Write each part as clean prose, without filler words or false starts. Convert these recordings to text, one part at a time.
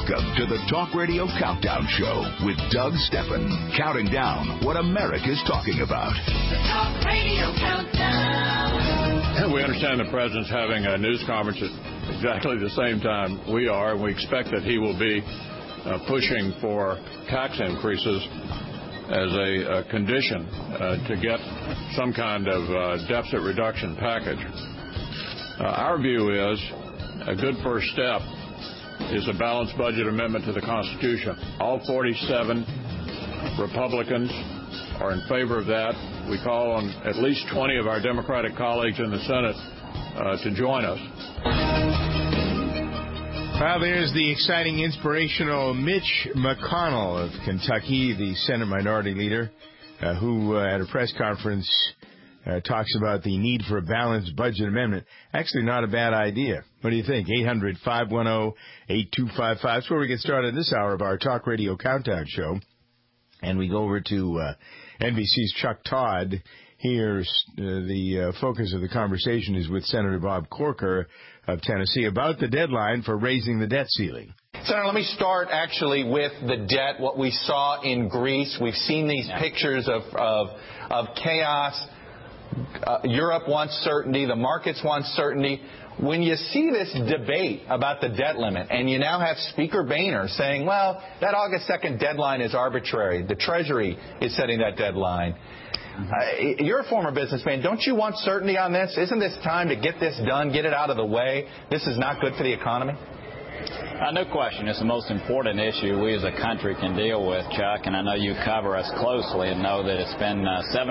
Welcome to the Talk Radio Countdown Show with Doug Steffen, counting down what America's talking about. The Talk Radio Countdown. And we understand the president's having a news conference at exactly the same time we are, and we expect that he will be pushing for tax increases as a condition to get some kind of deficit reduction package. Our view is a good first step is a balanced budget amendment to the Constitution. All 47 Republicans are in favor of that. We call on at least 20 of our Democratic colleagues in the Senate to join us. Well, there's the exciting, inspirational Mitch McConnell of Kentucky, the Senate Minority Leader, who at a press conference talks about the need for a balanced budget amendment. Actually, not a bad idea. What do you think? 800-510-8255. That's where we get started this hour of our Talk Radio Countdown Show. And we go over to NBC's Chuck Todd. Here's the focus of the conversation is with Senator Bob Corker of Tennessee about the deadline for raising the debt ceiling. Senator, let me start actually with the debt, what we saw in Greece. We've seen these pictures of chaos. Europe wants certainty. The markets want certainty. When you see this debate about the debt limit, and you now have Speaker Boehner saying, well, that August 2nd deadline is arbitrary. The Treasury is setting that deadline. You're a former businessman. Don't you want certainty on this? Isn't this time to get this done, get it out of the way? This is not good for the economy? No question. It's the most important issue we as a country can deal with, Chuck, and I know you cover us closely and know that it's been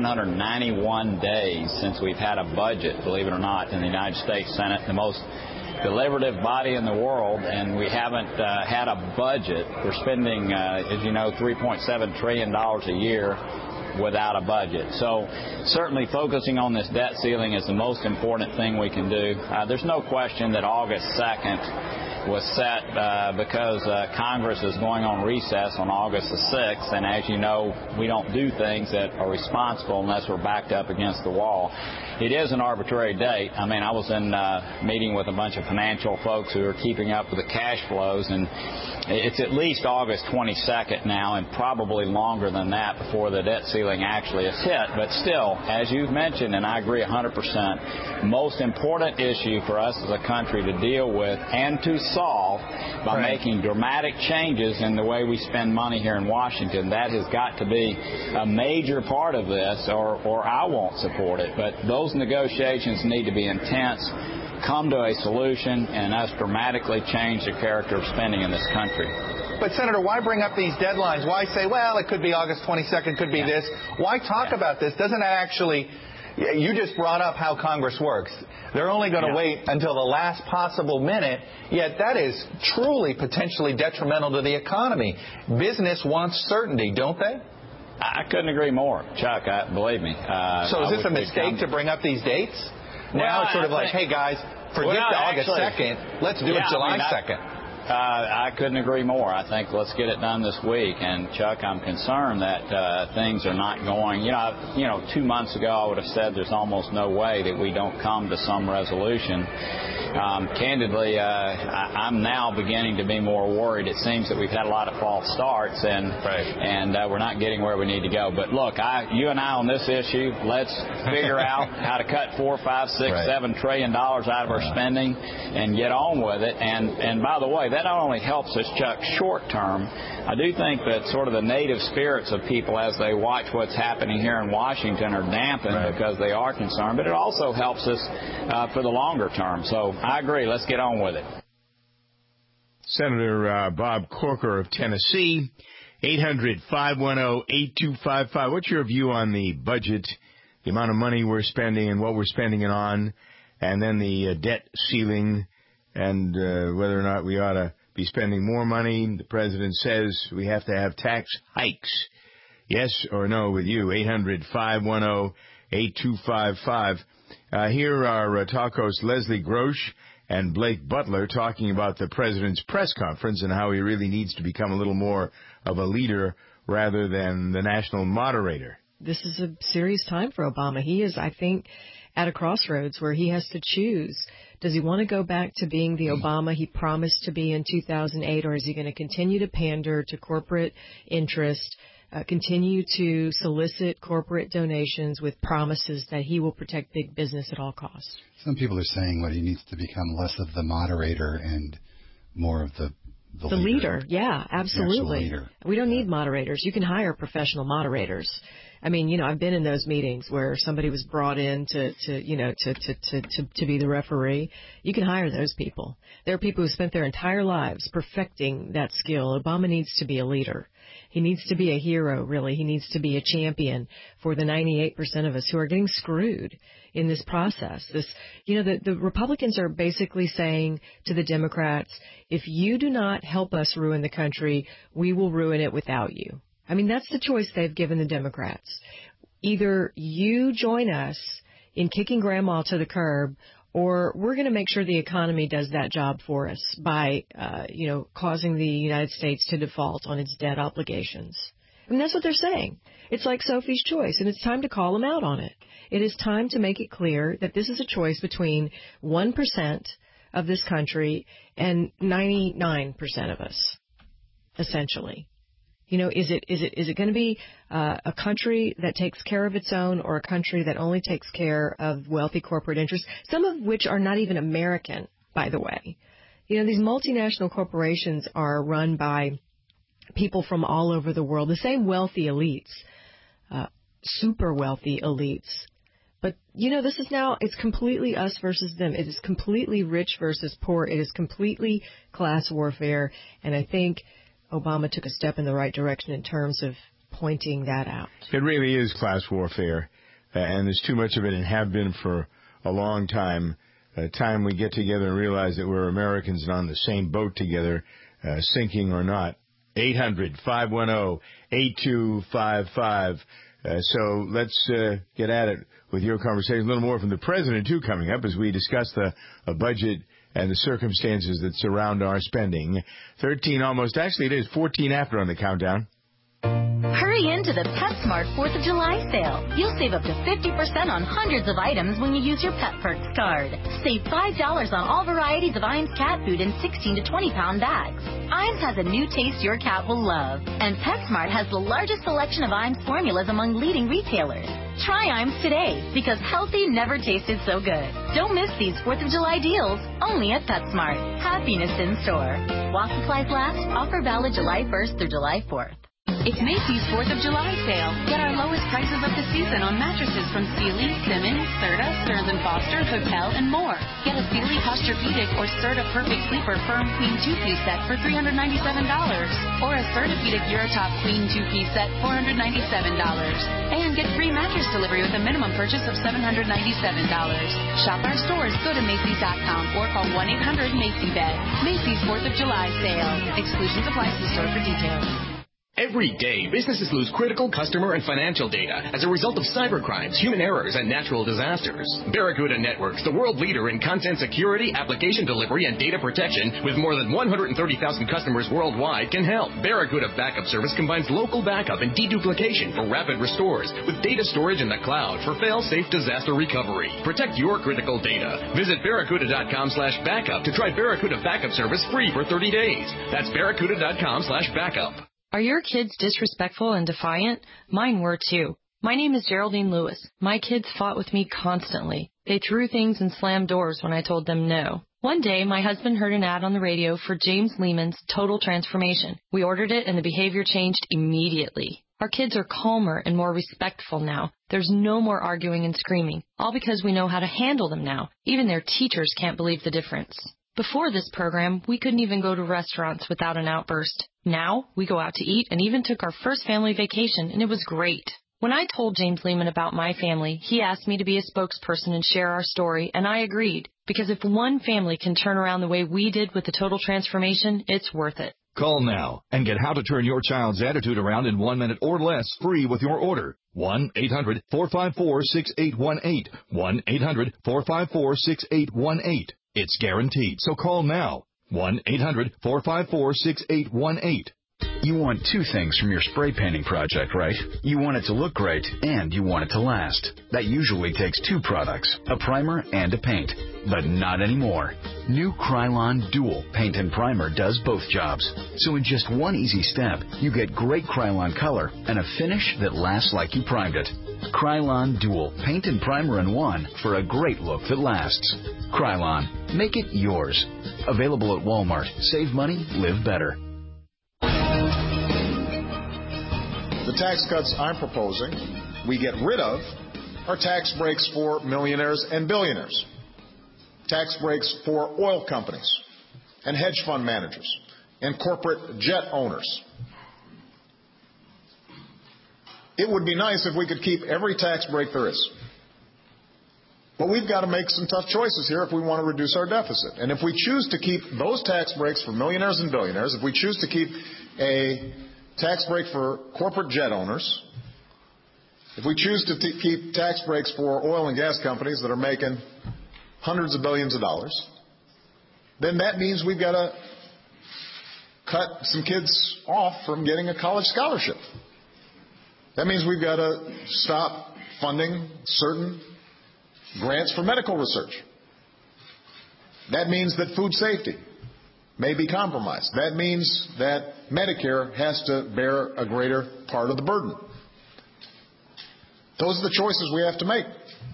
791 days since we've had a budget, believe it or not, in the United States Senate, the most deliberative body in the world, and we haven't had a budget. We're spending, as you know, $3.7 trillion a year without a budget. So certainly focusing on this debt ceiling is the most important thing we can do. There's no question that August 2nd was set because Congress is going on recess on August the 6th, and as you know, we don't do things that are responsible unless we're backed up against the wall. It is an arbitrary date. I mean, I was in a meeting with a bunch of financial folks who are keeping up with the cash flows, and it's at least August 22nd now, and probably longer than that before the debt ceiling actually is hit. But still, as you've mentioned, and I agree 100%, most important issue for us as a country to deal with and to solve by making dramatic changes in the way we spend money here in Washington. That has got to be a major part of this, or I won't support it. But those negotiations need to be intense, come to a solution, and us dramatically change the character of spending in this country. But, Senator, why bring up these deadlines? Why say, well, it could be August 22nd, could be this? Why talk about this? Doesn't that actually... You just brought up how Congress works. They're only going to wait until the last possible minute, yet that is truly potentially detrimental to the economy. Business wants certainty, don't they? I couldn't agree more, Chuck. Believe me. So is this a mistake to bring up these dates? Now it's sort of like, hey, guys, forget the August 2nd. Let's do it July 2nd. I couldn't agree more. I think let's get it done this week. And, Chuck, I'm concerned that things are not going. You know, 2 months ago I would have said there's almost no way that we don't come to some resolution. Candidly, I'm now beginning to be more worried. It seems that we've had a lot of false starts, and we're not getting where we need to go. But, look, you and I on this issue, let's figure out how to cut $4, $5, $6, $7 trillion out of our spending and get on with it. And by the way, that not only helps us, Chuck, short term, I do think that sort of the native spirits of people as they watch what's happening here in Washington are dampened because they are concerned, but it also helps us for the longer term. So I agree. Let's get on with it. Senator Bob Corker of Tennessee, 800-510-8255. What's your view on the budget, the amount of money we're spending and what we're spending it on, and then the debt ceiling, and whether or not we ought to be spending more money? The president says we have to have tax hikes. Yes or no with you? 800-510-8255. Here are talk hosts Leslie Grosh and Blake Butler talking about the president's press conference and how he really needs to become a little more of a leader rather than the national moderator. this is a serious time for Obama. He is, I think, at a crossroads where he has to choose. Does he want to go back to being the Obama he promised to be in 2008, or is he going to continue to pander to corporate interest, continue to solicit corporate donations with promises that he will protect big business at all costs? Some people are saying he needs to become less of the moderator and more of the leader. Yeah, absolutely. Leader. We don't need moderators. You can hire professional moderators. I mean, I've been in those meetings where somebody was brought in to be the referee. You can hire those people. There are people who spent their entire lives perfecting that skill. Obama needs to be a leader. He needs to be a hero, really. He needs to be a champion for the 98% of us who are getting screwed in this process. The Republicans are basically saying to the Democrats, if you do not help us ruin the country, we will ruin it without you. I mean, that's the choice they've given the Democrats. Either you join us in kicking grandma to the curb, or we're going to make sure the economy does that job for us by, causing the United States to default on its debt obligations. I mean, that's what they're saying. It's like Sophie's Choice, and it's time to call them out on it. It is time to make it clear that this is a choice between 1% of this country and 99% of us, essentially. Is it going to be a country that takes care of its own, or a country that only takes care of wealthy corporate interests, some of which are not even American, by the way? These multinational corporations are run by people from all over the world, the same wealthy elites, super wealthy elites. But, this is now, it's completely us versus them. It is completely rich versus poor. It is completely class warfare. And I think Obama took a step in the right direction in terms of pointing that out. It really is class warfare, and there's too much of it and have been for a long time. Time we get together and realize that we're Americans and on the same boat together, sinking or not. 800-510-8255. So let's get at it with your conversation. A little more from the president, too, coming up as we discuss the budget and the circumstances that surround our spending. 13 almost. Actually, it is 14 after on the countdown. Hurry into the PetSmart 4th of July sale. You'll save up to 50% on hundreds of items when you use your Pet Perks card. Save $5 on all varieties of Iams cat food in 16 to 20-pound bags. Iams has a new taste your cat will love. And PetSmart has the largest selection of Iams formulas among leading retailers. Try Iams today, because healthy never tasted so good. Don't miss these 4th of July deals, only at PetSmart. Happiness in store. While supplies last, offer valid July 1st through July 4th. It's Macy's 4th of July sale. Get our lowest prices of the season on mattresses from Sealy, Simmons, Serta, Stearns & Foster, Hotel, and more. Get a Sealy Posturepedic or Serta Perfect Sleeper Firm Queen 2-piece set for $397. Or a Sertapedic Eurotop Queen 2-piece set, $497. And get free mattress delivery with a minimum purchase of $797. Shop our stores, go to Macy's.com or call 1-800-MACY-BED. Macy's 4th of July sale. Exclusions apply to the store for details. Every day, businesses lose critical customer and financial data as a result of cybercrimes, human errors, and natural disasters. Barracuda Networks, the world leader in content security, application delivery, and data protection, with more than 130,000 customers worldwide, can help. Barracuda Backup Service combines local backup and deduplication for rapid restores with data storage in the cloud for fail-safe disaster recovery. Protect your critical data. Visit Barracuda.com/backup to try Barracuda Backup Service free for 30 days. That's Barracuda.com/backup. Are your kids disrespectful and defiant? Mine were too. My name is Geraldine Lewis. My kids fought with me constantly. They threw things and slammed doors when I told them no. One day, my husband heard an ad on the radio for James Lehman's Total Transformation. We ordered it and the behavior changed immediately. Our kids are calmer and more respectful now. There's no more arguing and screaming, all because we know how to handle them now. Even their teachers can't believe the difference. Before this program, we couldn't even go to restaurants without an outburst. Now, we go out to eat and even took our first family vacation, and it was great. When I told James Lehman about my family, he asked me to be a spokesperson and share our story, and I agreed. Because if one family can turn around the way we did with the Total Transformation, it's worth it. Call now and get how to turn your child's attitude around in 1 minute or less free with your order. 1-800-454-6818. 1-800-454-6818. It's guaranteed, so call now. 1-800-454-6818. You want two things from your spray painting project, right? You want it to look great, and you want it to last. That usually takes two products, a primer and a paint. But not anymore. New Krylon Dual Paint and Primer does both jobs. So in just one easy step, you get great Krylon color and a finish that lasts like you primed it. Krylon Dual Paint and Primer in one for a great look that lasts. Krylon. Make it yours. Available at Walmart. Save money, live better. The tax cuts I'm proposing, we get rid of, are tax breaks for millionaires and billionaires. Tax breaks for oil companies and hedge fund managers and corporate jet owners. It would be nice if we could keep every tax break there is. But we've got to make some tough choices here if we want to reduce our deficit. And if we choose to keep those tax breaks for millionaires and billionaires, if we choose to keep a tax break for corporate jet owners, if we choose to keep tax breaks for oil and gas companies that are making hundreds of billions of dollars, then that means we've got to cut some kids off from getting a college scholarship. That means we've got to stop funding certain grants for medical research. That means that food safety may be compromised. That means that Medicare has to bear a greater part of the burden. Those are the choices we have to make.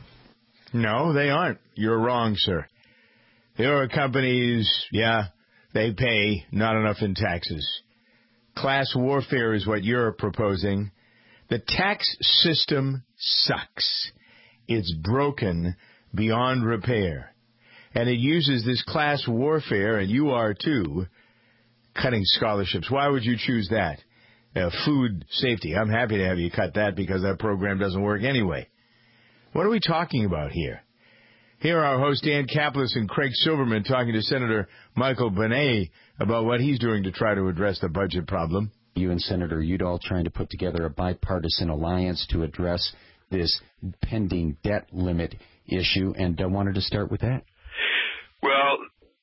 No, they aren't. You're wrong, sir. There are companies, they pay not enough in taxes. Class warfare is what you're proposing. The tax system sucks. It's broken beyond repair. And it uses this class warfare, and you are too, cutting scholarships. Why would you choose that? Food safety. I'm happy to have you cut that because that program doesn't work anyway. What are we talking about here? Here are our hosts Dan Caplis and Craig Silverman talking to Senator Michael Benet about what he's doing to try to address the budget problem. You and Senator Udall trying to put together a bipartisan alliance to address this pending debt limit issue, and I wanted to start with that. Well,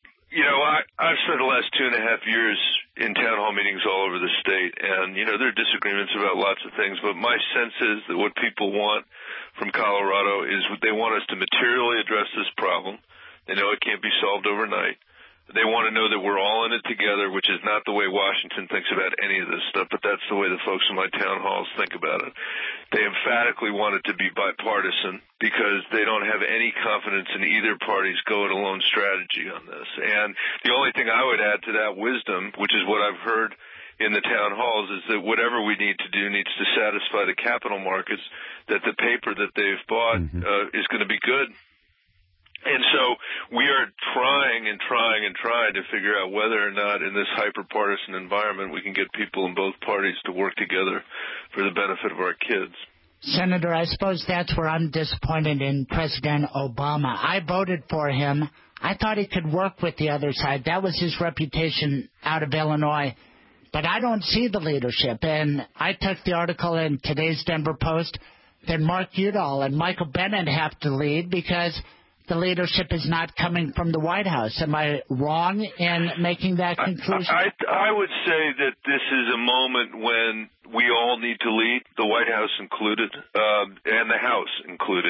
I've spent the last 2.5 years in town hall meetings all over the state, and, there are disagreements about lots of things, but my sense is that what people want from Colorado is they want us to materially address this problem. They know it can't be solved overnight. They want to know that we're all in it together, which is not the way Washington thinks about any of this stuff, but that's the way the folks in my town halls think about it. They emphatically want it to be bipartisan because they don't have any confidence in either party's go-it-alone strategy on this. And the only thing I would add to that wisdom, which is what I've heard in the town halls, is that whatever we need to do needs to satisfy the capital markets, that the paper that they've bought is going to be good. And so we are trying to figure out whether or not in this hyper-partisan environment we can get people in both parties to work together for the benefit of our kids. Senator, I suppose that's where I'm disappointed in President Obama. I voted for him. I thought he could work with the other side. That was his reputation out of Illinois. But I don't see the leadership. And I took the article in today's Denver Post that Mark Udall and Michael Bennet have to lead because the leadership is not coming from the White House. Am I wrong in making that conclusion? I would say that this is a moment when we all need to lead, the White House included, and the House included.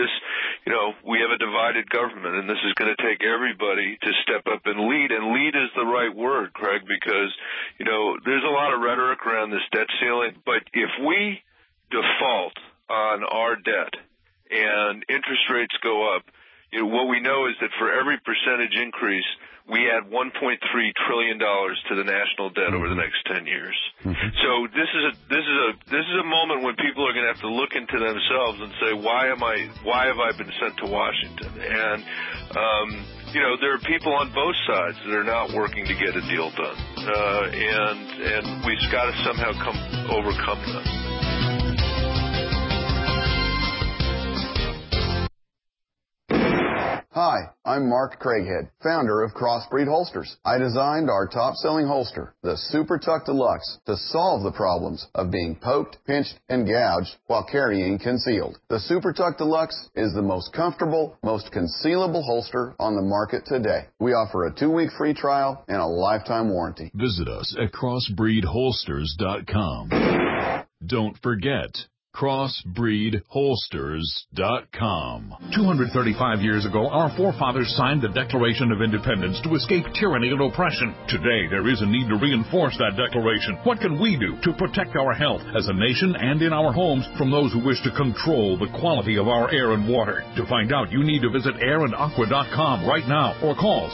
We have a divided government, and this is going to take everybody to step up and lead. And lead is the right word, Craig, because, there's a lot of rhetoric around this debt ceiling. But if we default on our debt and interest rates go up, what we know is that for every percentage increase, we add $1.3 trillion to the national debt over the next 10 years. So this is a moment when people are going to have to look into themselves and say, why have I been sent to Washington? And there are people on both sides that are not working to get a deal done, and we've got to somehow overcome that. Hi, I'm Mark Craighead, founder of Crossbreed Holsters. I designed our top-selling holster, the Super Tuck Deluxe, to solve the problems of being poked, pinched, and gouged while carrying concealed. The Super Tuck Deluxe is the most comfortable, most concealable holster on the market today. We offer a 2-week free trial and a lifetime warranty. Visit us at crossbreedholsters.com. Don't forget, crossbreedholsters.com. 235 years ago, our forefathers signed the Declaration of Independence to escape tyranny and oppression. Today, there is a need to reinforce that declaration. What can we do to protect our health as a nation and in our homes from those who wish to control the quality of our air and water? To find out, you need to visit airandaqua.com right now or call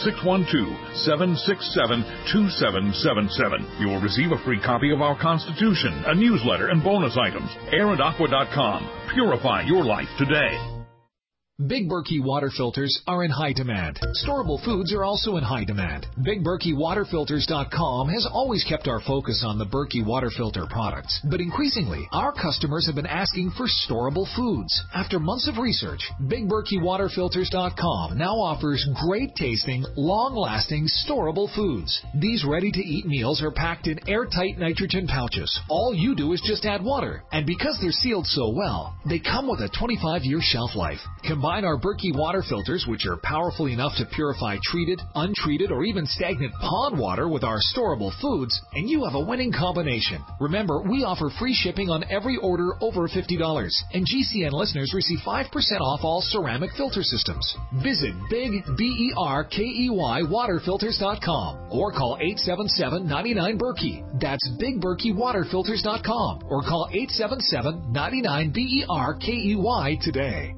612-767-2777. You will receive a free copy of our Constitution, a newsletter, and bonus items. airandaqua.com. Purify your life today. Big Berkey water filters are in high demand. Storable foods are also in high demand. BigBerkeyWaterFilters.com has always kept our focus on the Berkey water filter products. But increasingly, our customers have been asking for storable foods. After months of research, BigBerkeyWaterFilters.com now offers great tasting, long-lasting, storable foods. These ready-to-eat meals are packed in airtight nitrogen pouches. All you do is just add water. And because they're sealed so well, they come with a 25-year shelf life. Combine our Berkey water filters, which are powerful enough to purify treated, untreated, or even stagnant pond water with our storable foods, and you have a winning combination. Remember, we offer free shipping on every order over $50, and GCN listeners receive 5% off all ceramic filter systems. Visit BigBerkeyWaterFilters.com or call 877-99-BERKEY. That's BigBerkeyWaterFilters.com or call 877-99-BERKEY today.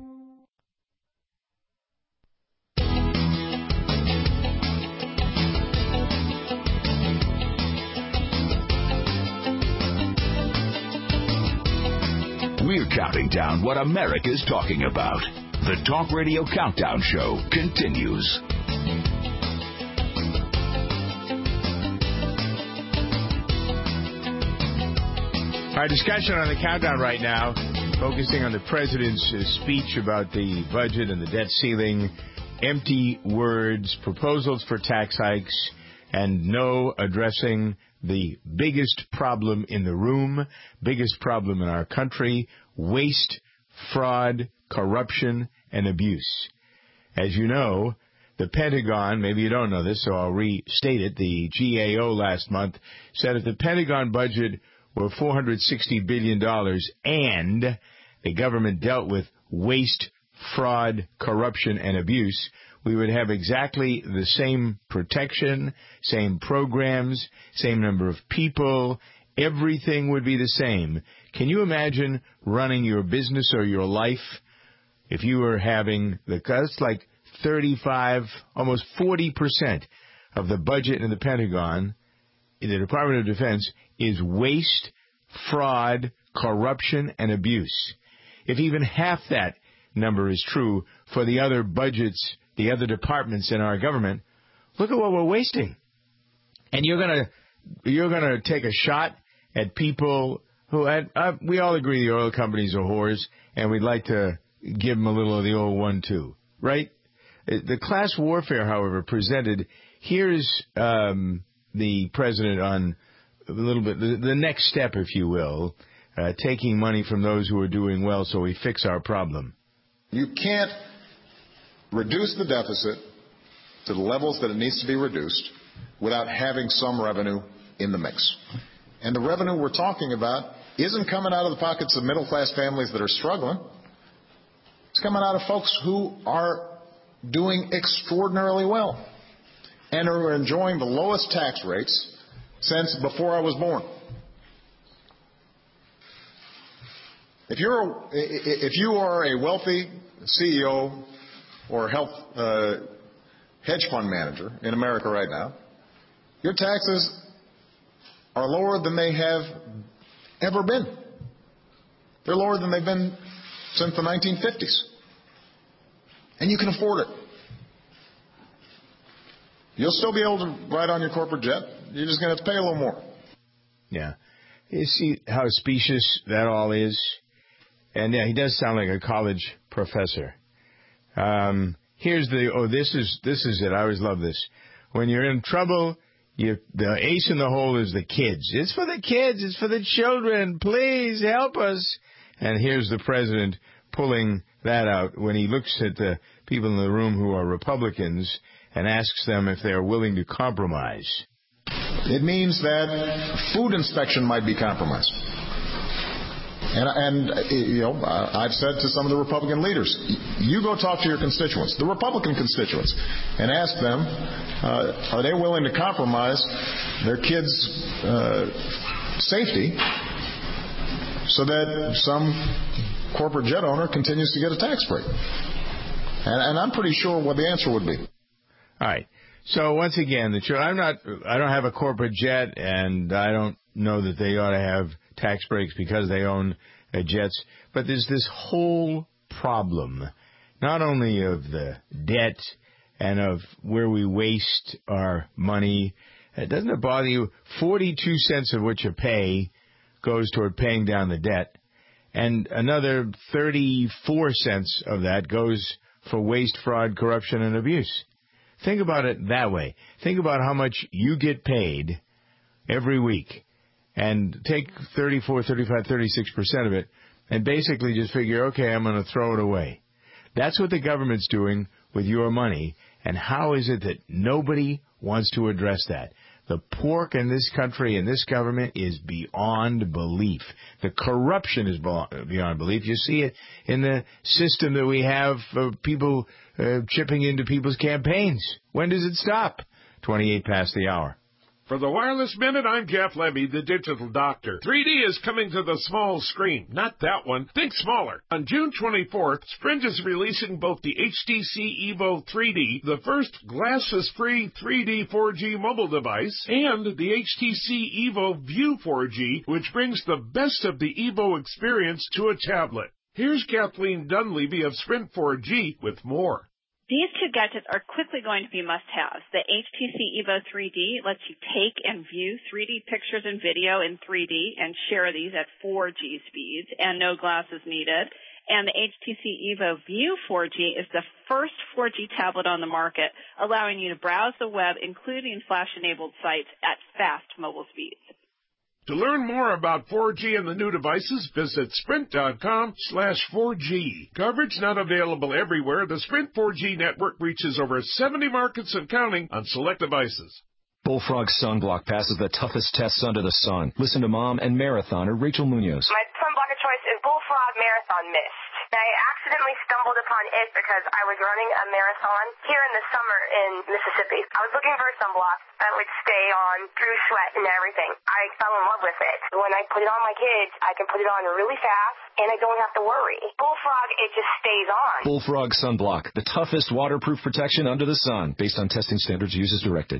We're counting down what America's talking about. The Talk Radio Countdown Show continues. Our discussion on the countdown right now, focusing on the president's speech about the budget and the debt ceiling, empty words, proposals for tax hikes, and no addressing the biggest problem in the room, biggest problem in our country, waste, fraud, corruption, and abuse. As you know, the Pentagon, maybe you don't know this, so I'll restate it, the GAO last month said if the Pentagon budget were $460 billion and the government dealt with waste, fraud, corruption, and abuse, we would have exactly the same protection, same programs, same number of people. Everything would be the same. Can you imagine running your business or your life if you were having that's like 35, almost 40% of the budget in the Pentagon, in the Department of Defense, is waste, fraud, corruption, and abuse. If even half that number is true for the other budgets, the other departments in our government, look at what we're wasting. And you're gonna take a shot at people who we all agree the oil companies are whores, and we'd like to give them a little of the old one too, right? The class warfare, however, presented, here's the president on a little bit the next step, if you will, taking money from those who are doing well so we fix our problem. You can't reduce the deficit to the levels that it needs to be reduced without having some revenue in the mix. And the revenue we're talking about isn't coming out of the pockets of middle-class families that are struggling. It's coming out of folks who are doing extraordinarily well and are enjoying the lowest tax rates since before I was born. If you are a wealthy CEO or hedge fund manager in America right now, your taxes are lower than they have ever been. They're lower than they've been since the 1950s. And you can afford it. You'll still be able to ride on your corporate jet. You're just going to have to pay a little more. Yeah. You see how specious that all is? And yeah, he does sound like a college professor. Here's this is it. I always love this. When you're in trouble, the ace in the hole is the kids. It's for the kids. It's for the children. Please help us. And here's the president pulling that out when he looks at the people in the room who are Republicans and asks them if they're willing to compromise. It means that food inspection might be compromised. And I've said to some of the Republican leaders, you go talk to your constituents, the Republican constituents, and ask them, are they willing to compromise their kids' safety so that some corporate jet owner continues to get a tax break? And I'm pretty sure what the answer would be. All right. So once again, I don't have a corporate jet, and I don't know that they ought to have tax breaks because they own jets. But there's this whole problem, not only of the debt and of where we waste our money. Doesn't it bother you? 42 cents of what you pay goes toward paying down the debt, and another 34 cents of that goes for waste, fraud, corruption, and abuse. Think about it that way. Think about how much you get paid every week and take 34, 35, 36% of it and basically just figure, okay, I'm going to throw it away. That's what the government's doing with your money. And how is it that nobody wants to address that? The pork in this country and this government is beyond belief. The corruption is beyond belief. You see it in the system that we have of people chipping into people's campaigns. When does it stop? 28 past the hour. For the Wireless Minute, I'm Jeff Levy, the digital doctor. 3D is coming to the small screen. Not that one. Think smaller. On June 24th, Sprint is releasing both the HTC Evo 3D, the first glasses-free 3D 4G mobile device, and the HTC Evo View 4G, which brings the best of the Evo experience to a tablet. Here's Kathleen Dunleavy of Sprint 4G with more. These two gadgets are quickly going to be must-haves. The HTC Evo 3D lets you take and view 3D pictures and video in 3D and share these at 4G speeds and no glasses needed. And the HTC Evo View 4G is the first 4G tablet on the market, allowing you to browse the web, including flash-enabled sites, at fast mobile speeds. To learn more about 4G and the new devices, visit sprint.com/4G. Coverage not available everywhere. The Sprint 4G network reaches over 70 markets and counting on select devices. Bullfrog Sunblock passes the toughest tests under the sun. Listen to Mom and marathoner Rachel Munoz. My sunblock of choice is Bullfrog Marathon Mist. I accidentally stumbled upon it because I was running a marathon here in the summer in Mississippi. I was looking for a sunblock that would stay on through sweat and everything. I fell in love with it. When I put it on my kids, I can put it on really fast, and I don't have to worry. Bullfrog, it just stays on. Bullfrog Sunblock, the toughest waterproof protection under the sun, based on testing standards used as directed.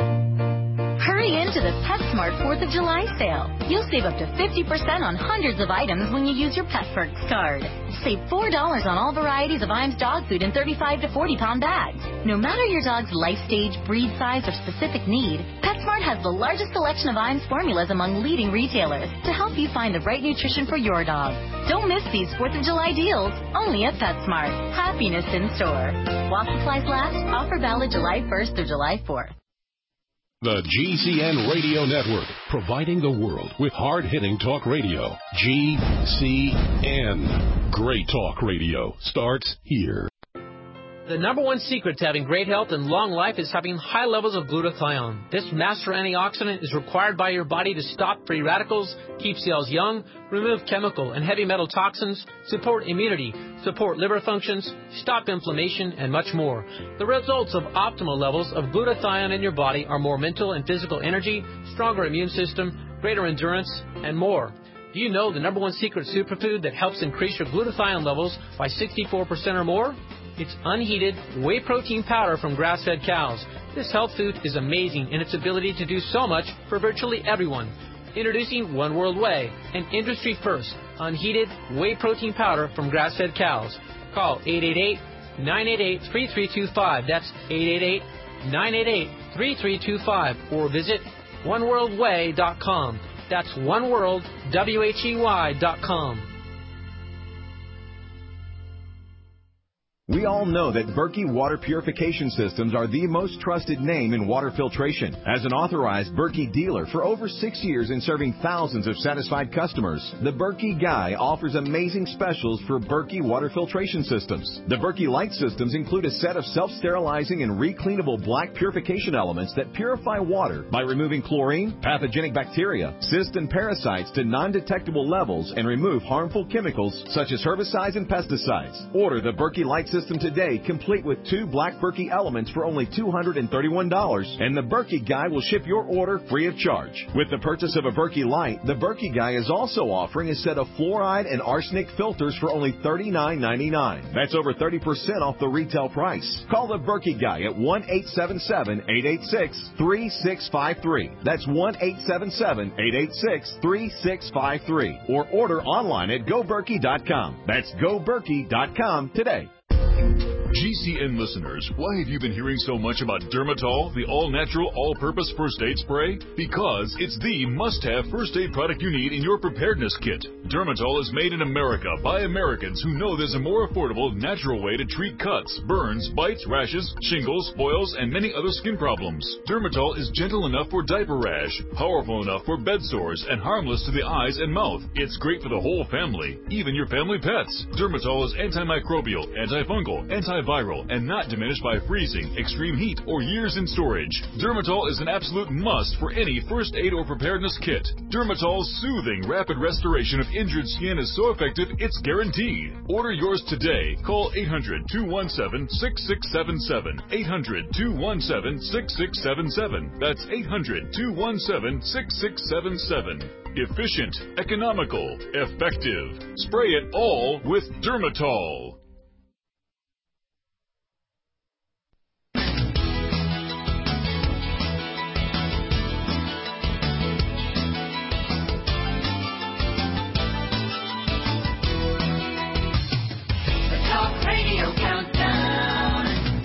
Hurry into the PetSmart 4th of July sale. You'll save up to 50% on hundreds of items when you use your Pet Perks card. Save $4 on all varieties of Iams dog food in 35 to 40-pound bags. No matter your dog's life stage, breed size, or specific need, PetSmart has the largest selection of Iams formulas among leading retailers to help you find the right nutrition for your dog. Don't miss these 4th of July deals, only at PetSmart. Happiness in store. While supplies last, offer valid July 1st through July 4th. The GCN Radio Network, providing the world with hard-hitting talk radio. GCN. Great talk radio starts here. The number one secret to having great health and long life is having high levels of glutathione. This master antioxidant is required by your body to stop free radicals, keep cells young, remove chemical and heavy metal toxins, support immunity, support liver functions, stop inflammation, and much more. The results of optimal levels of glutathione in your body are more mental and physical energy, stronger immune system, greater endurance, and more. Do you know the number one secret superfood that helps increase your glutathione levels by 64% or more? It's unheated whey protein powder from grass-fed cows. This health food is amazing in its ability to do so much for virtually everyone. Introducing One World Whey, an industry-first, unheated whey protein powder from grass-fed cows. Call 888-988-3325. That's 888-988-3325. Or visit oneworldwhey.com. That's oneworldwhey.com. We all know that Berkey Water Purification Systems are the most trusted name in water filtration. As an authorized Berkey dealer for over 6 years and serving thousands of satisfied customers, the Berkey Guy offers amazing specials for Berkey Water Filtration Systems. The Berkey Light Systems include a set of self-sterilizing and recleanable black purification elements that purify water by removing chlorine, pathogenic bacteria, cysts, and parasites to non-detectable levels and remove harmful chemicals such as herbicides and pesticides. Order the Berkey Light System today, complete with 2 black Berkey elements for only $231, and the Berkey Guy will ship your order free of charge. With the purchase of a Berkey Light, the Berkey Guy is also offering a set of fluoride and arsenic filters for only $39.99. That's over 30% off the retail price. Call the Berkey Guy at 1-877-886-3653. That's 1-877-886-3653. Or order online at GoBerkey.com. That's GoBerkey.com today. GCN listeners, why have you been hearing so much about Dermatol, the all-natural, all-purpose first aid spray? Because it's the must-have first aid product you need in your preparedness kit. Dermatol is made in America by Americans who know there's a more affordable, natural way to treat cuts, burns, bites, rashes, shingles, boils, and many other skin problems. Dermatol is gentle enough for diaper rash, powerful enough for bed sores, and harmless to the eyes and mouth. It's great for the whole family, even your family pets. Dermatol is antimicrobial, antifungal, antiviral, and not diminished by freezing, extreme heat, or years in storage. Dermatol is an absolute must for any first aid or preparedness kit. Dermatol's soothing, rapid restoration of injured skin is so effective, it's guaranteed. Order yours today. Call 800-217-6677. 800-217-6677. That's 800-217-6677. Efficient, economical, effective. Spray it all with Dermatol. Radio Countdown.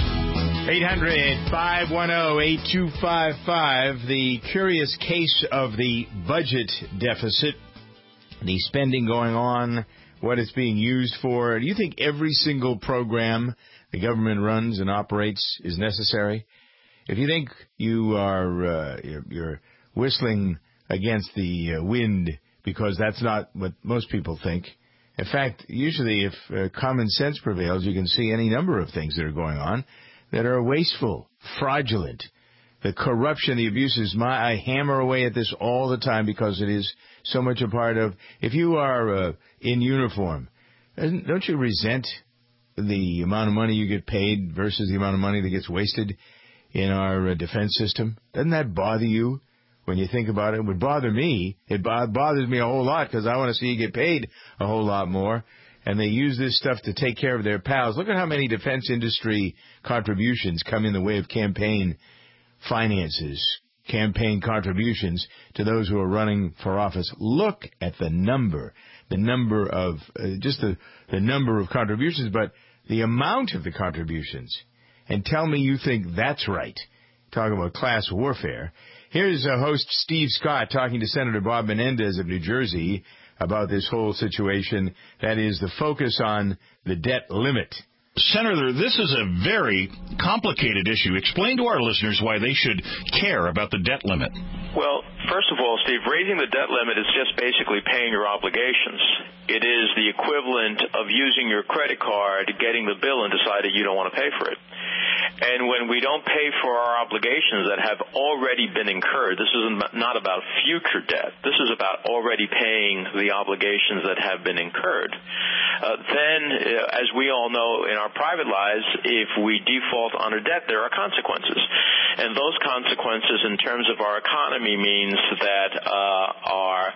800-510-8255. The curious case of the budget deficit, the spending going on, what it's being used for. Do you think every single program the government runs and operates is necessary? If you think you are you're whistling against the wind because that's not what most people think. In fact, usually if common sense prevails, you can see any number of things that are going on that are wasteful, fraudulent. The corruption, the abuses, I hammer away at this all the time because it is so much a part of, if you are in uniform, don't you resent the amount of money you get paid versus the amount of money that gets wasted in our defense system? Doesn't that bother you? When you think about it, it would bother me. It bothers me a whole lot because I want to see you get paid a whole lot more. And they use this stuff to take care of their pals. Look at how many defense industry contributions come in the way of campaign finances, campaign contributions to those who are running for office. Look at the number of, just the number of contributions, but the amount of the contributions. And tell me you think that's right. Talking about class warfare. Here's host Steve Scott talking to Senator Bob Menendez of New Jersey about this whole situation. That is the focus on the debt limit. Senator, this is a very complicated issue. Explain to our listeners why they should care about the debt limit. Well, first of all, Steve, raising the debt limit is just basically paying your obligations. It is the equivalent of using your credit card, getting the bill, and deciding you don't want to pay for it. And when we don't pay for our obligations that have already been incurred, this is not about future debt. This is about already paying the obligations that have been incurred. Then, as we all know in our private lives, if we default on a debt, there are consequences. And those consequences in terms of our economy means that our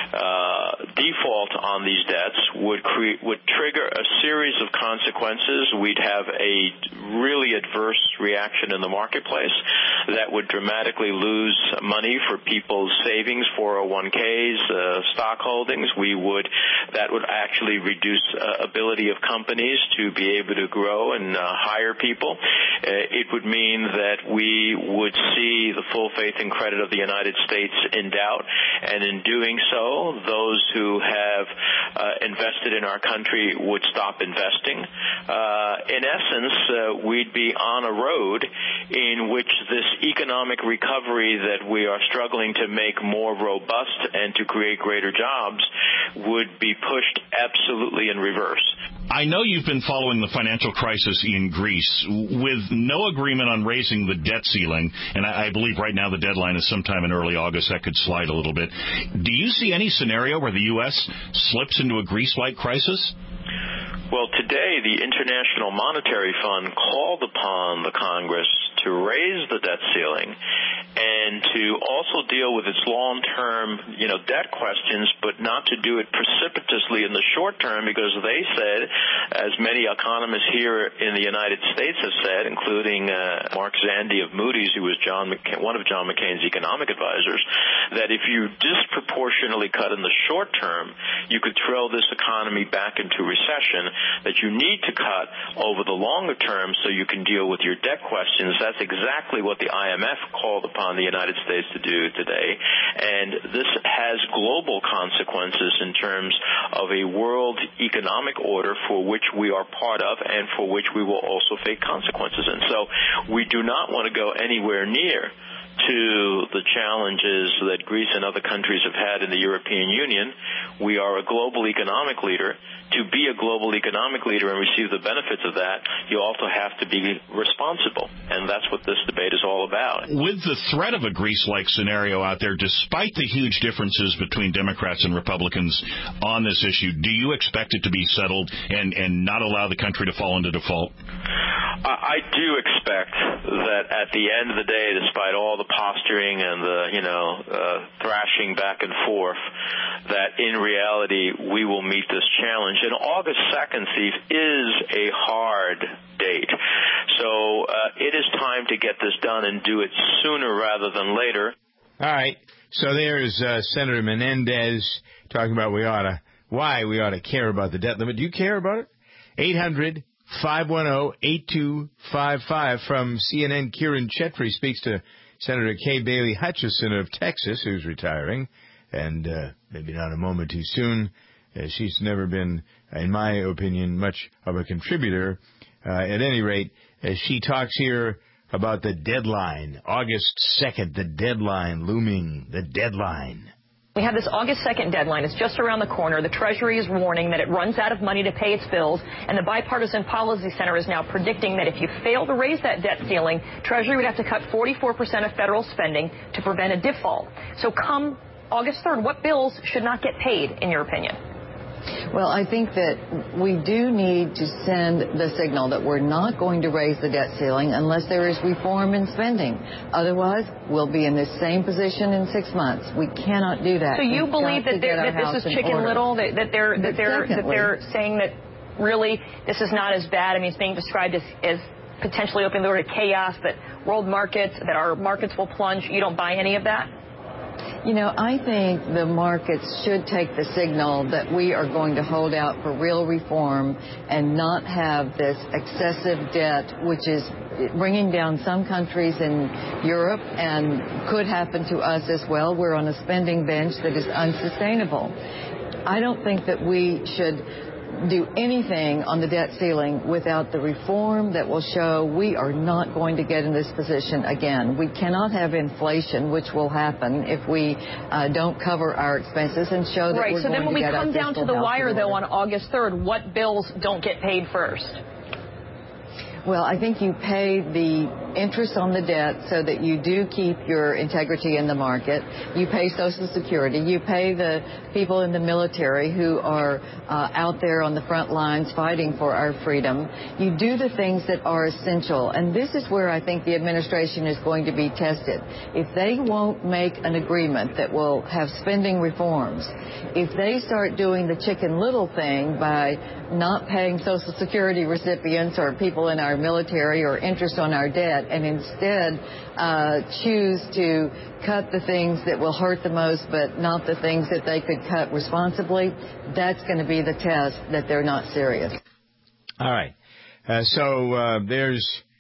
default on these debts would trigger a series of consequences. We'd have a really adverse reaction in the marketplace that would dramatically lose money for people's savings, 401ks, stock holdings. That would actually reduce ability of companies to be able to grow and hire people. It would mean that we we would see the full faith and credit of the United States in doubt, and in doing so, those who have invested in our country would stop investing. In essence, we'd be on a road in which this economic recovery that we are struggling to make more robust and to create greater jobs would be pushed absolutely in reverse. I know you've been following the financial crisis in Greece with no agreement on raising the debt ceiling, and I believe right now the deadline is sometime in early August. That could slide a little bit. Do you see any scenario where the U.S. slips into a Greece-like crisis? Well, today the International Monetary Fund called upon the Congress to raise the debt ceiling and to also deal with its long-term, debt questions, but not to do it precipitously in the short term, because they said, as many economists here in the United States have said, including Mark Zandi of Moody's, who was one of John McCain's economic advisors, that if you disproportionately cut in the short term, you could throw this economy back into recession, that you need to cut over the longer term so you can deal with your debt questions. That's exactly what the IMF called upon the United States to do today. And this has global consequences in terms of a world economic order for which we are part of and for which we will also face consequences. And so we do not want to go anywhere near to the challenges that Greece and other countries have had in the European Union. We are a global economic leader. To be a global economic leader and receive the benefits of that, you also have to be responsible, and that's what this debate is all about. With the threat of a Greece-like scenario out there, despite the huge differences between Democrats and Republicans on this issue, do you expect it to be settled and not allow the country to fall into default? I do expect that at the end of the day, despite all the posturing and the thrashing back and forth, that in reality we will meet this challenge. And August 2nd, Steve, is a hard date. So it is time to get this done and do it sooner rather than later. All right. So there's Senator Menendez talking about why we ought to care about the debt limit. Do you care about it? 800-510-8255 from CNN. Kieran Chetry speaks to Senator Kay Bailey Hutchison of Texas, who's retiring, and maybe not a moment too soon. She's never been, in my opinion, much of a contributor. At any rate, she talks here about the deadline. August 2nd, the deadline looming, the deadline. We have this August 2nd deadline. It's just around the corner. The Treasury is warning that it runs out of money to pay its bills, and the Bipartisan Policy Center is now predicting that if you fail to raise that debt ceiling, Treasury would have to cut 44% of federal spending to prevent a default. So come August 3rd, what bills should not get paid, in your opinion? Well, I think that we do need to send the signal that we're not going to raise the debt ceiling unless there is reform in spending. Otherwise, we'll be in the same position in 6 months. We cannot do that. So you believe that this is Chicken Little, that they're saying that really this is not as bad? I mean, it's being described as potentially opening the door to chaos, that world markets, that our markets will plunge. You don't buy any of that? I think the markets should take the signal that we are going to hold out for real reform and not have this excessive debt, which is bringing down some countries in Europe and could happen to us as well. We're on a spending bench that is unsustainable. I don't think that we should do anything on the debt ceiling without the reform that will show we are not going to get in this position again. We cannot have inflation, which will happen if we don't cover our expenses and show that we're going to get our fiscal health in order. Right, so then when we come down to the wire, though, on August 3rd, what bills don't get paid first? Well, I think you pay the interest on the debt so that you do keep your integrity in the market. You pay Social Security. You pay the people in the military who are out there on the front lines fighting for our freedom. You do the things that are essential. And this is where I think the administration is going to be tested. If they won't make an agreement that will have spending reforms, if they start doing the Chicken Little thing by not paying Social Security recipients or people in our military or interest on our debt, and instead choose to cut the things that will hurt the most but not the things that they could cut responsibly, that's going to be the test that they're not serious. All right. So there's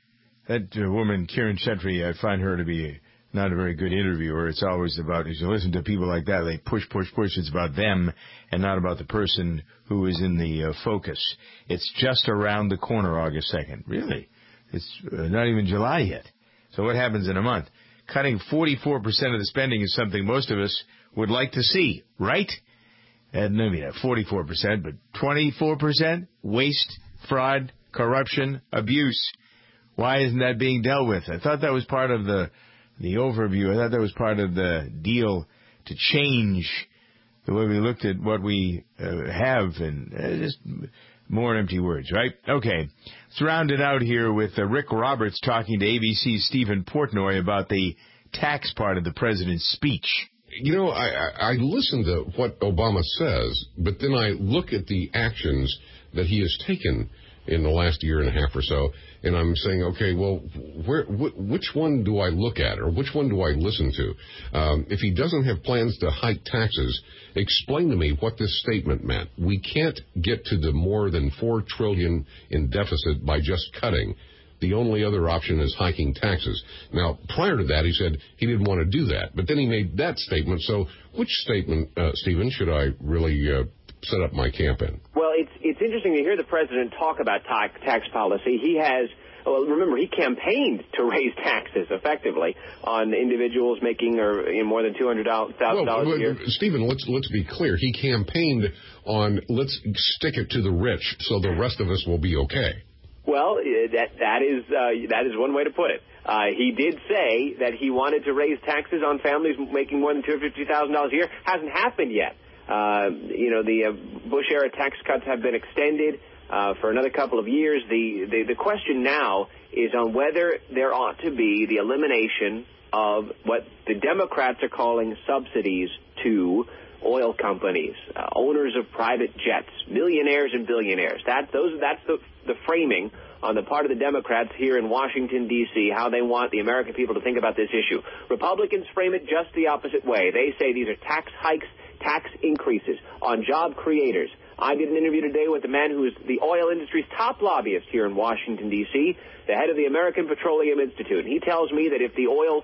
That woman, Kieran Chetry, I find her to be not a very good interviewer. It's always about, as you listen to people like that, they push. It's about them and not about the person who is in the focus. It's just around the corner, August 2nd. Really? It's not even July yet. So what happens in a month? Cutting 44% of the spending is something most of us would like to see, right? And maybe not 44%, but 24%? Waste, fraud, corruption, abuse. Why isn't that being dealt with? I thought that was part of the overview. I thought that was part of the deal to change the way we looked at what we have, and just more empty words, right? Okay. Let's round it out here with Rick Roberts talking to ABC's Stephen Portnoy about the tax part of the president's speech. You know, I listen to what Obama says, but then I look at the actions that he has taken in the last year and a half or so, and I'm saying, okay, well, which one do I look at, or which one do I listen to? If he doesn't have plans to hike taxes, explain to me what this statement meant. We can't get to the more than $4 trillion in deficit by just cutting. The only other option is hiking taxes. Now, prior to that, he said he didn't want to do that, but then he made that statement. So which statement, Stephen, should I really set up my camp in? Well, it's interesting to hear the president talk about tax policy. He has, remember, he campaigned to raise taxes effectively on individuals making more than $200,000 a year. Stephen, let's be clear. He campaigned on let's stick it to the rich so the rest of us will be okay. Well, that is one way to put it. He did say that he wanted to raise taxes on families making more than $250,000 a year. Hasn't happened yet. The Bush-era tax cuts have been extended for another couple of years. The question now is on whether there ought to be the elimination of what the Democrats are calling subsidies to oil companies, owners of private jets, millionaires and billionaires. That's the framing on the part of the Democrats here in Washington, D.C., how they want the American people to think about this issue. Republicans frame it just the opposite way. They say these are tax hikes, tax increases on job creators. I did an interview today with the man who is the oil industry's top lobbyist here in Washington, D.C., the head of the American Petroleum Institute. And he tells me that if the oil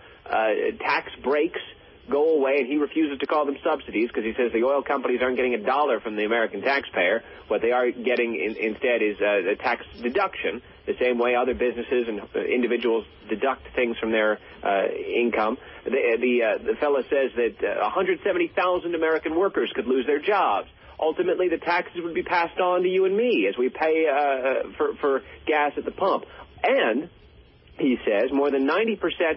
tax breaks go away, and he refuses to call them subsidies because he says the oil companies aren't getting a dollar from the American taxpayer. What they are getting instead is a tax deduction, the same way other businesses and individuals deduct things from their income. The fellow says that 170,000 American workers could lose their jobs. Ultimately, the taxes would be passed on to you and me as we pay for gas at the pump. And he says more than 90%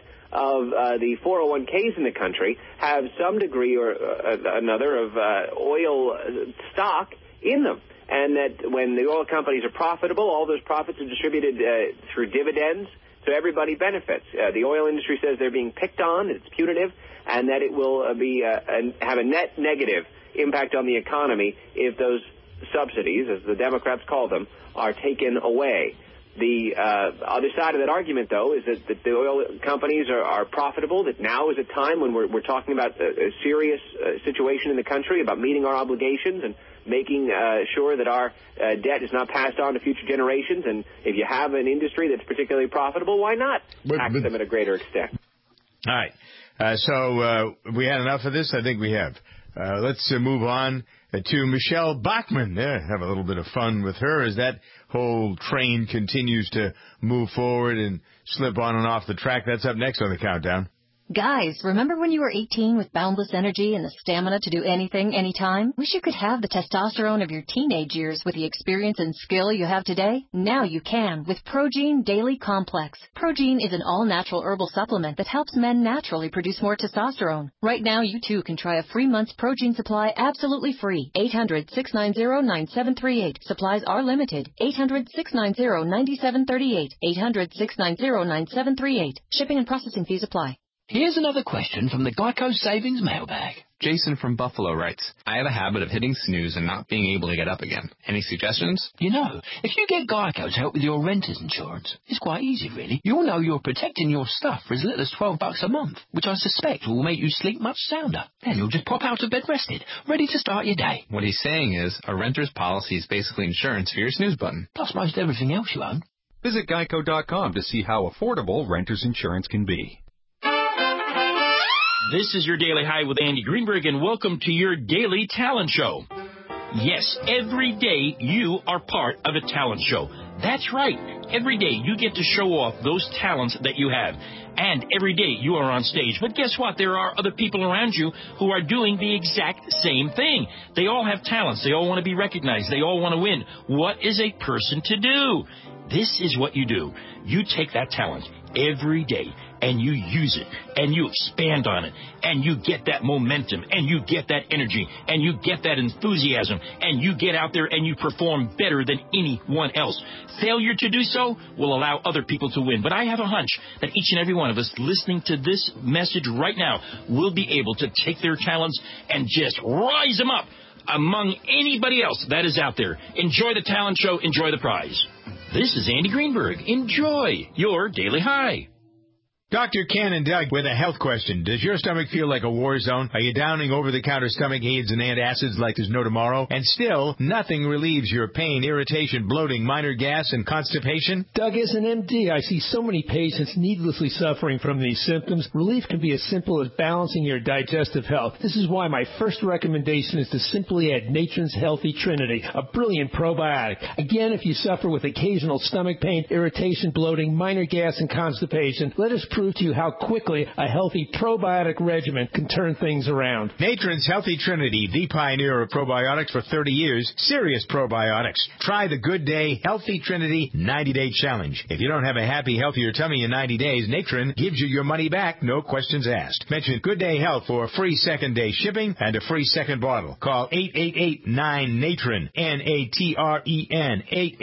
of the 401ks in the country have some degree or another of oil stock in them. And that when the oil companies are profitable, all those profits are distributed through dividends, so everybody benefits. The oil industry says they're being picked on, it's punitive, and that it will have a net negative impact on the economy if those subsidies, as the Democrats call them, are taken away. The other side of that argument, though, is that the oil companies are profitable, that now is a time when we're talking about a serious situation in the country, about meeting our obligations and making sure that our debt is not passed on to future generations. And if you have an industry that's particularly profitable, why not tax them at a greater extent? All right. So we had enough of this? I think we have. Let's move on to Michelle Bachmann. Have a little bit of fun with her as that whole train continues to move forward and slip on and off the track. That's up next on the countdown. Guys, remember when you were 18 with boundless energy and the stamina to do anything, anytime? Wish you could have the testosterone of your teenage years with the experience and skill you have today? Now you can with Progene Daily Complex. Progene is an all-natural herbal supplement that helps men naturally produce more testosterone. Right now, you too can try a free month's Progene supply absolutely free. 800-690-9738. Supplies are limited. 800-690-9738. 800-690-9738. Shipping and processing fees apply. Here's another question from the Geico Savings Mailbag. Jason from Buffalo writes, I have a habit of hitting snooze and not being able to get up again. Any suggestions? You know, if you get Geico to help with your renter's insurance, it's quite easy, really. You'll know you're protecting your stuff for as little as $12 a month, which I suspect will make you sleep much sounder. Then you'll just pop out of bed rested, ready to start your day. What he's saying is, a renter's policy is basically insurance for your snooze button. Plus most everything else you own. Visit Geico.com to see how affordable renter's insurance can be. This is your Daily High with Andy Greenberg, and welcome to your Daily Talent Show. Yes, every day you are part of a talent show. That's right. Every day you get to show off those talents that you have. And every day you are on stage. But guess what? There are other people around you who are doing the exact same thing. They all have talents. They all want to be recognized. They all want to win. What is a person to do? This is what you do. You take that talent every day, and you use it, and you expand on it, and you get that momentum, and you get that energy, and you get that enthusiasm, and you get out there and you perform better than anyone else. Failure to do so will allow other people to win. But I have a hunch that each and every one of us listening to this message right now will be able to take their talents and just rise them up among anybody else that is out there. Enjoy the talent show. Enjoy the prize. This is Andy Greenberg. Enjoy your Daily High. Dr. Ken and Doug with a health question. Does your stomach feel like a war zone? Are you downing over-the-counter stomach aids and antacids like there's no tomorrow? And still, nothing relieves your pain, irritation, bloating, minor gas, and constipation? Doug, as an MD, I see so many patients needlessly suffering from these symptoms. Relief can be as simple as balancing your digestive health. This is why my first recommendation is to simply add Natron's Healthy Trinity, a brilliant probiotic. Again, if you suffer with occasional stomach pain, irritation, bloating, minor gas, and constipation, let us prove to you how quickly a healthy probiotic regimen can turn things around. Natron's Healthy Trinity, the pioneer of probiotics for 30 years, serious probiotics. Try the Good Day Healthy Trinity 90-Day Challenge. If you don't have a happy, healthier tummy in 90 days, Natron gives you your money back, no questions asked. Mention Good Day Health for a free second-day shipping and a free second bottle. Call 888-9-NATRON, N-A-T-R-E-N,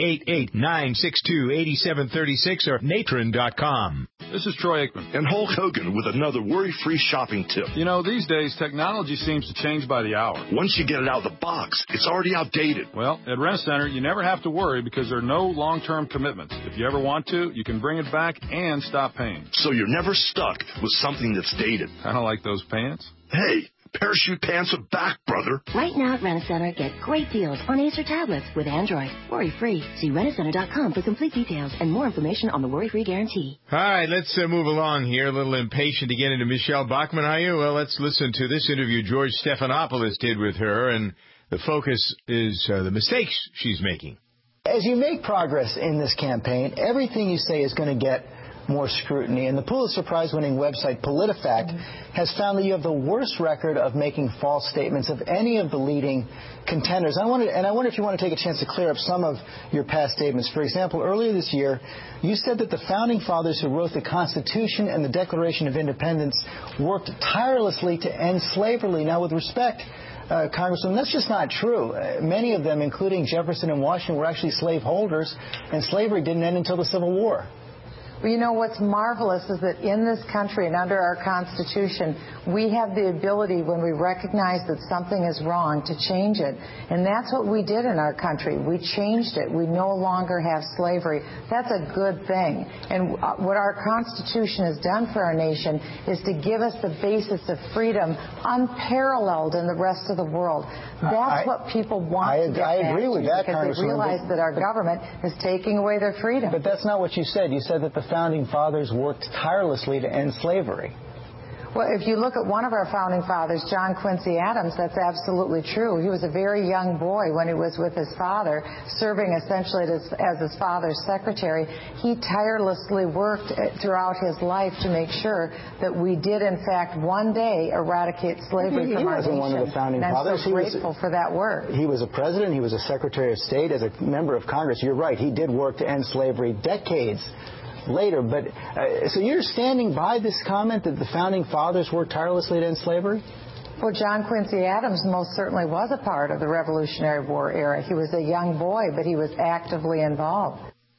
888-962-8736 or natron.com. This is Troy Aikman. And Hulk Hogan with another worry-free shopping tip. You know, these days, technology seems to change by the hour. Once you get it out of the box, it's already outdated. Well, at Rent-A-Center, you never have to worry because there are no long-term commitments. If you ever want to, you can bring it back and stop paying. So you're never stuck with something that's dated. Kind of like those pants? Hey, parachute pants are back, brother. Right now at Rent-A-Center, get great deals on Acer tablets with Android. Worry-free. See rentacenter.com for complete details and more information on the worry-free guarantee. All right, let's move along here. A little impatient to get into Michelle Bachmann, are you? Well, let's listen to this interview George Stephanopoulos did with her, and the focus is the mistakes she's making. As you make progress in this campaign, everything you say is going to get more scrutiny. And the Pulitzer Prize-winning website PolitiFact has found that you have the worst record of making false statements of any of the leading contenders. I wonder if you want to take a chance to clear up some of your past statements. For example, earlier this year, you said that the Founding Fathers who wrote the Constitution and the Declaration of Independence worked tirelessly to end slavery. Now, with respect, Congressman, that's just not true. Many of them, including Jefferson and Washington, were actually slaveholders, and slavery didn't end until the Civil War. Well, you know, what's marvelous is that in this country and under our Constitution, we have the ability, when we recognize that something is wrong, to change it. And that's what we did in our country. We changed it. We no longer have slavery. That's a good thing. And what our Constitution has done for our nation is to give us the basis of freedom unparalleled in the rest of the world. That's what people want to get back to. I agree with that, Congresswoman. Because they realize that our government is taking away their freedom. But that's not what you said. You said that the Founding Fathers worked tirelessly to end slavery. Well, if you look at one of our Founding Fathers, John Quincy Adams, that's absolutely true. He was a very young boy when he was with his father, serving essentially as his father's secretary. He tirelessly worked throughout his life to make sure that we did, in fact, one day eradicate slavery from our nation. He wasn't one of the Founding Fathers. I'm so grateful for that work. He was a president. He was a Secretary of State. As a member of Congress, you're right, he did work to end slavery decades later. But so you're standing by this comment that the Founding Fathers worked tirelessly to end slavery? Well, John Quincy Adams most certainly was a part of the Revolutionary War era. He was a young boy, but he was actively involved.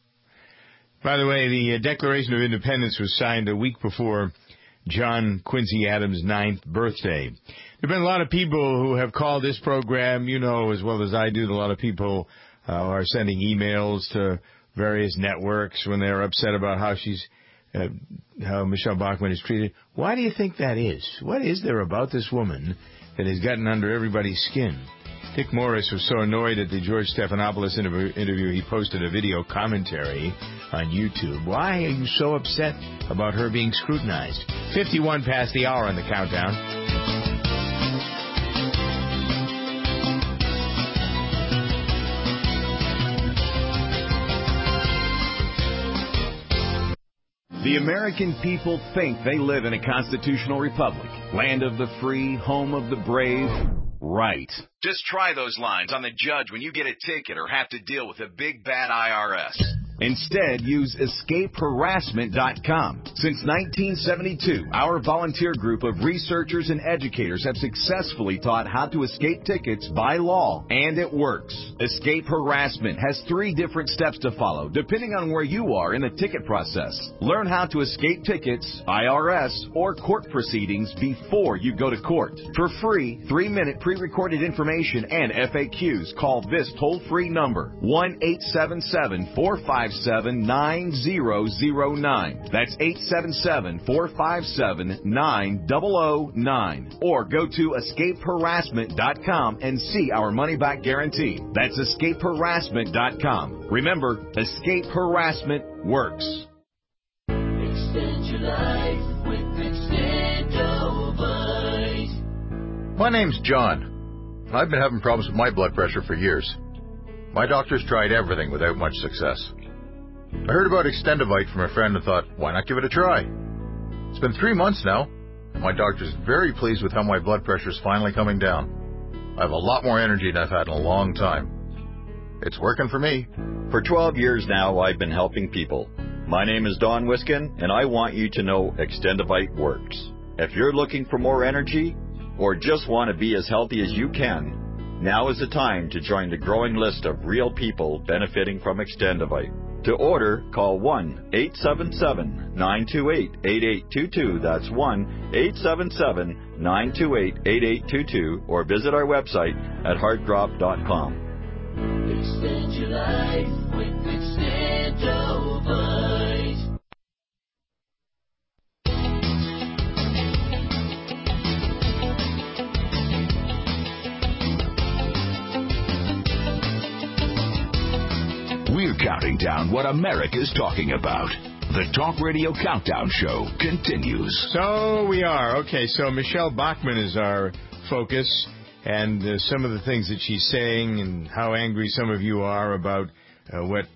By the way, the Declaration of Independence was signed a week before John Quincy Adams' 9th birthday. There have been a lot of people who have called this program, you know as well as I do, a lot of people are sending emails to various networks when they're upset about how Michelle Bachmann is treated. Why do you think that is? What is there about this woman that has gotten under everybody's skin? Dick Morris was so annoyed at the George Stephanopoulos interview, he posted a video commentary on YouTube. Why are you so upset about her being scrutinized? 51 past the hour on the countdown. The American people think they live in a constitutional republic, land of the free, home of the brave. Right. Just try those lines on the judge when you get a ticket or have to deal with a big bad IRS. Instead, use escapeharassment.com. Since 1972, our volunteer group of researchers and educators have successfully taught how to escape tickets by law, and it works. Escape Harassment has 3 different steps to follow, depending on where you are in the ticket process. Learn how to escape tickets, IRS, or court proceedings before you go to court. For free, 3-minute pre-recorded information and FAQs, call this toll-free number, 1-877-457-9009. That's 877-457-9009. Or go to escapeharassment.com and see our money-back guarantee. That's escapeharassment.com. Remember, Escape Harassment works. Extend your life with Extendovite. My name's John. I've been having problems with my blood pressure for years. My doctor's tried everything without much success. I heard about Extendovite from a friend and thought, why not give it a try? It's been 3 months now, and my doctor's very pleased with how my blood pressure's finally coming down. I have a lot more energy than I've had in a long time. It's working for me. For 12 years now, I've been helping people. My name is Don Wiskin, and I want you to know Extendovite works. If you're looking for more energy, or just want to be as healthy as you can, now is the time to join the growing list of real people benefiting from Extendovite. To order, call 1-877-928-8822. That's 1-877-928-8822. Or visit our website at heartdrop.com. Extend your life with Extendovite. We're counting down what America's talking about. The Talk Radio Countdown Show continues. So we are. Okay, so Michelle Bachmann is our focus, and some of the things that she's saying and how angry some of you are about what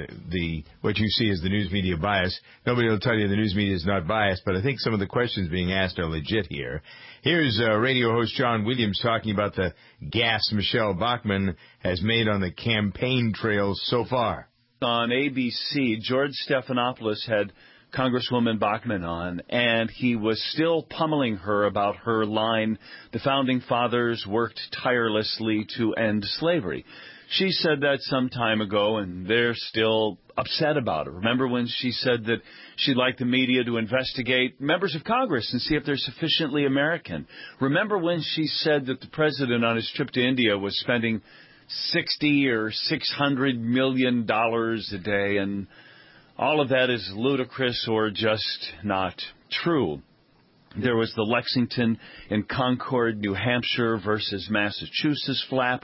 you see as the news media bias. Nobody will tell you the news media is not biased, but I think some of the questions being asked are legit here. Here's radio host John Williams talking about the gas Michelle Bachmann has made on the campaign trails so far. On ABC, George Stephanopoulos had Congresswoman Bachmann on, and he was still pummeling her about her line, the Founding Fathers worked tirelessly to end slavery. She said that some time ago, and they're still upset about it. Remember when she said that she'd like the media to investigate members of Congress and see if they're sufficiently American? Remember when she said that the president on his trip to India was spending $60 or $600 million a day, and all of that is ludicrous or just not true. There was the Lexington and Concord, New Hampshire versus Massachusetts flap.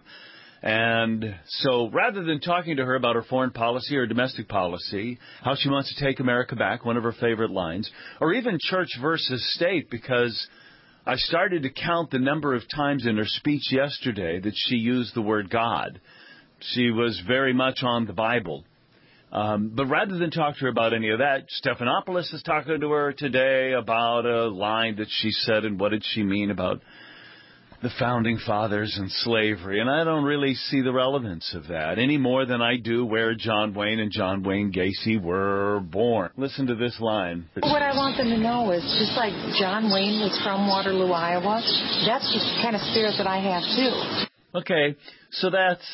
And so rather than talking to her about her foreign policy or domestic policy, how she wants to take America back, one of her favorite lines, or even church versus state, because I started to count the number of times in her speech yesterday that she used the word God. She was very much on the Bible. But rather than talk to her about any of that, Stephanopoulos is talking to her today about a line that she said and what did she mean about the Founding Fathers and slavery. And I don't really see the relevance of that any more than I do where John Wayne and John Wayne Gacy were born. Listen to this line. What I want them to know is just like John Wayne was from Waterloo, Iowa, that's the kind of spirit that I have too. Okay, so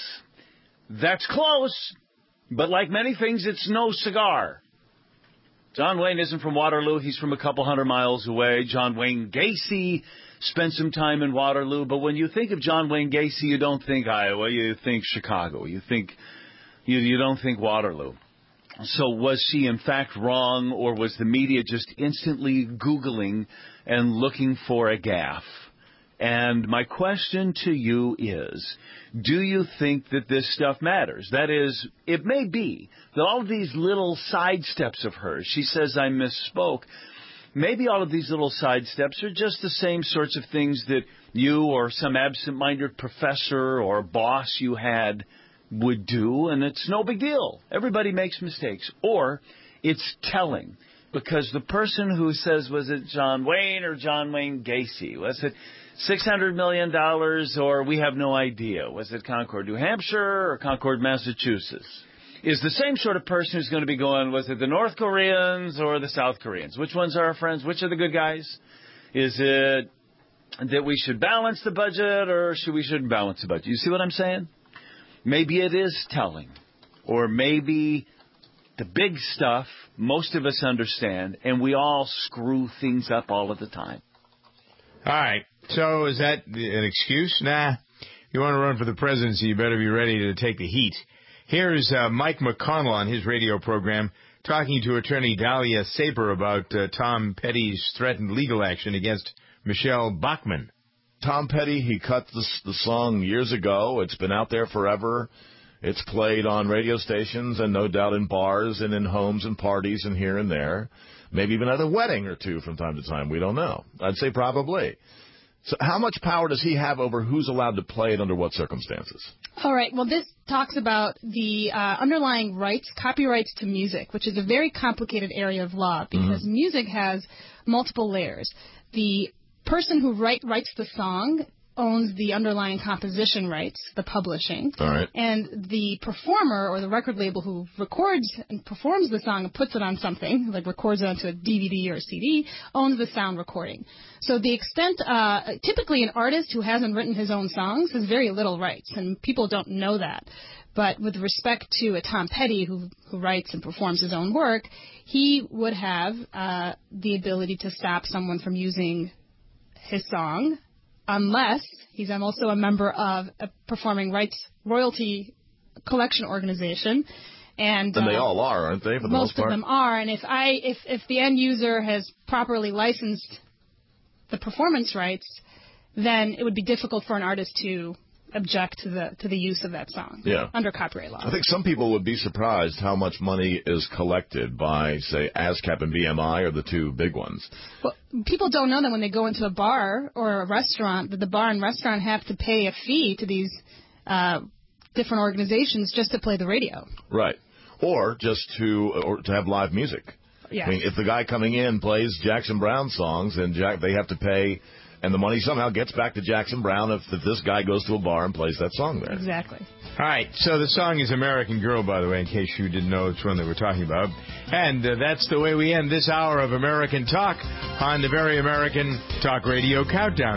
that's close, but like many things, it's no cigar. John Wayne isn't from Waterloo. He's from a couple hundred miles away. John Wayne Gacy spent some time in Waterloo, but when you think of John Wayne Gacy, you don't think Iowa, you think Chicago, you don't think Waterloo. So was she in fact wrong, or was the media just instantly Googling and looking for a gaffe? And my question to you is, do you think that this stuff matters? That is, it may be that all of these little sidesteps of hers, she says I misspoke, maybe all of these little sidesteps are just the same sorts of things that you or some absent-minded professor or boss you had would do, and it's no big deal. Everybody makes mistakes. Or it's telling. Because the person who says, was it John Wayne or John Wayne Gacy? Was it $600 million or we have no idea? Was it Concord, New Hampshire or Concord, Massachusetts? Is the same sort of person who's going to be going, was it the North Koreans or the South Koreans? Which ones are our friends? Which are the good guys? Is it that we should balance the budget or we shouldn't balance the budget? You see what I'm saying? Maybe it is telling. Or maybe the big stuff most of us understand, and we all screw things up all of the time. All right. So is that an excuse? Nah. You want to run for the presidency, you better be ready to take the heat. Here's Mike McConnell on his radio program talking to attorney Dahlia Saper about Tom Petty's threatened legal action against Michelle Bachmann. Tom Petty, he cut the song years ago. It's been out there forever. It's played on radio stations and no doubt in bars and in homes and parties and here and there. Maybe even at a wedding or two from time to time. We don't know. I'd say probably. So how much power does he have over who's allowed to play it under what circumstances? All right. Well, this talks about the underlying rights, copyrights to music, which is a very complicated area of law because music has multiple layers. The person who writes the song owns the underlying composition rights, the publishing. All right. And the performer or the record label who records and performs the song and puts it on something, like records it onto a DVD or a CD, owns the sound recording. So the extent, typically an artist who hasn't written his own songs has very little rights, and people don't know that. But with respect to a Tom Petty who writes and performs his own work, he would have the ability to stop someone from using his song, unless he's also a member of a performing rights royalty collection organization. And they all are, aren't they, for the most part? Most of them are. And if the end user has properly licensed the performance rights, then it would be difficult for an artist to object to the use of that song under copyright law. I think some people would be surprised how much money is collected by, say, ASCAP and BMI are the two big ones. Well, people don't know that when they go into a bar or a restaurant, that the bar and restaurant have to pay a fee to these different organizations just to play the radio. Right. Or just to have live music. Yeah. I mean, if the guy coming in plays Jackson Browne songs, then they have to pay, and the money somehow gets back to Jackson Browne if this guy goes to a bar and plays that song there. Exactly. All right, so the song is American Girl, by the way, in case you didn't know which one that we're talking about. And that's the way we end this hour of American Talk on the Very American Talk Radio Countdown.